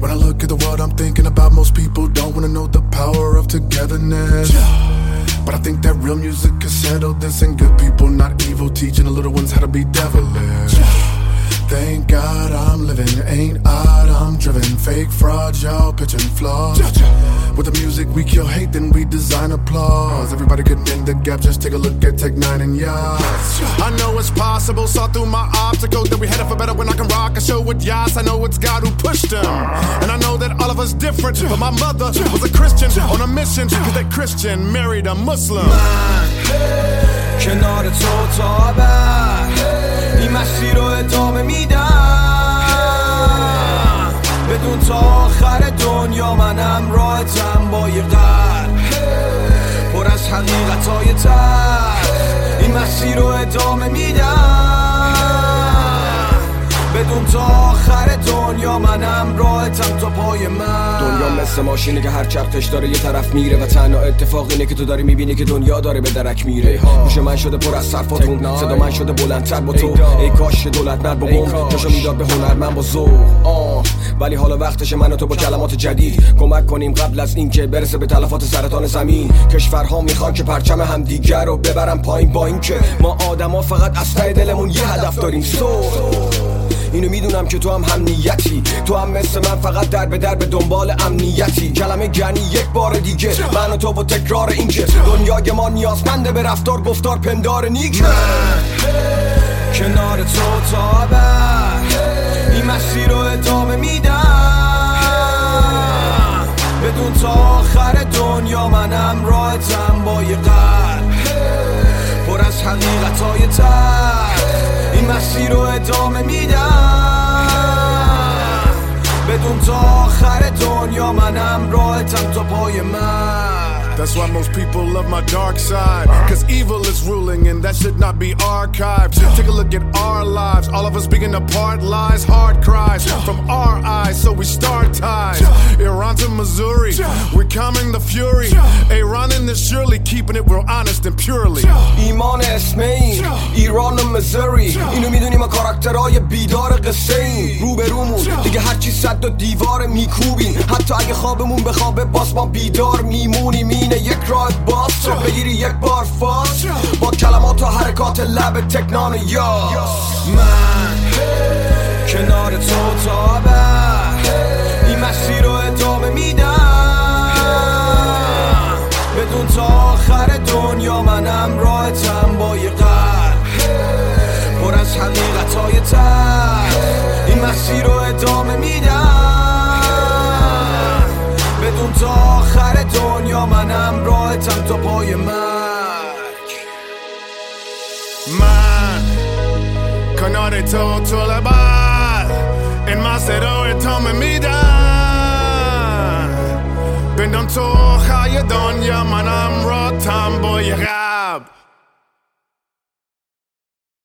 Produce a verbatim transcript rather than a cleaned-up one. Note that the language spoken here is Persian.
When I look at the world, I'm thinking about most people don't wanna know the power of togetherness. But I think that real music can settle this, and good people, not evil, teaching the little ones how to be devilish. Thank God I'm living, ain't odd, I'm driven. Fake fraud, y'all pitching flaws. With the music we kill hate, then we design applause. Everybody get in the gap, just take a look at Tech Nine and Yas. I know it's possible, saw through my obstacles, that we headed for better when I can rock a show with Yas. I know it's God who pushed them, and I know that all of us different, but my mother was a Christian on a mission, cause that Christian married a Muslim. من کنار تو تا ابد این مسیر رو ادامه میدم، بدون تا آخر دنیا من همراهتم با یه قلب پر از حقیقتای تلخ. این مسیر رو ادامه میدم، بدون تا آخر دنیا من همراهتم تا پای من. دنیا مثل ماشینه که هر چرخش داره یه طرف میره و تنها اتفاق اینه که تو داری میبینی که دنیا داره به درک میره. گوش من شده پر از حرفاتون، صدا من شده بلندتر با تو. ای کاش دولت مرد با بم جاشو میداد به هنرمند با ذوق. آه ولی حالا وقتشه من و تو با کلمات جدید کمک کنیم قبل از اینکه برسه به تلفات سرطان زمین. کشورها میخوان که پرچم همدیگر رو ببرن پایین، با اینکه ما آدما فقط از ته دلمون یه هدف داریم. سو اینو میدونم که تو هم هم نیتی، تو هم مثل من فقط در به در به دنبال امنیتی. کلمه گنی یک بار دیگه من و تو و تکرار این که دنیای ما نیازمنده به رفتار گفتار پندار نیک. من کنار تو تا ابد این مسیر رو ادامه میدم، بدون تا آخر دنیا من همراهتم با یه قلب پر از حقیقتای تلخ. این مسیر رو ادامه میدم، بدون تا آخر دنیا من همراهتم تا پای من. That's why most people love my dark side, cause evil is ruling and that should not be archived. Take a look at our lives, all of us being apart, lies, hard cries from our eyes, so we start ties. Iran to Missouri, we're calming the fury. Iran in this surely, keeping it real honest and purely. ایمان اسم این ایران و مزوری، اینو میدونی ما کاراکترهای بیدار قصه این. رو به رومون دیگه هرچی صد و دیوار میکوبیم، حتی اگه خوابمون به خوابه باز ما بیدار میمونیم. اینه یک راه باز تو بگیری یک بار فاز با کلمات و حرکات لب تکنان یاس. من کنار تو تا ابد این مسیر رو ادامه میدم، بدون تا آخر دنیا من همراهتم با یه قلب پر از حقیقتای تلخ. این مسیر رو ادامه میدم، بدون تا آخر دنیا من همراهتم تا پای مرگ. من کنار تو تا ابد این مسیر رو ادامه میدم، بدون تو آخر دنیا من همراهتم با یه قلب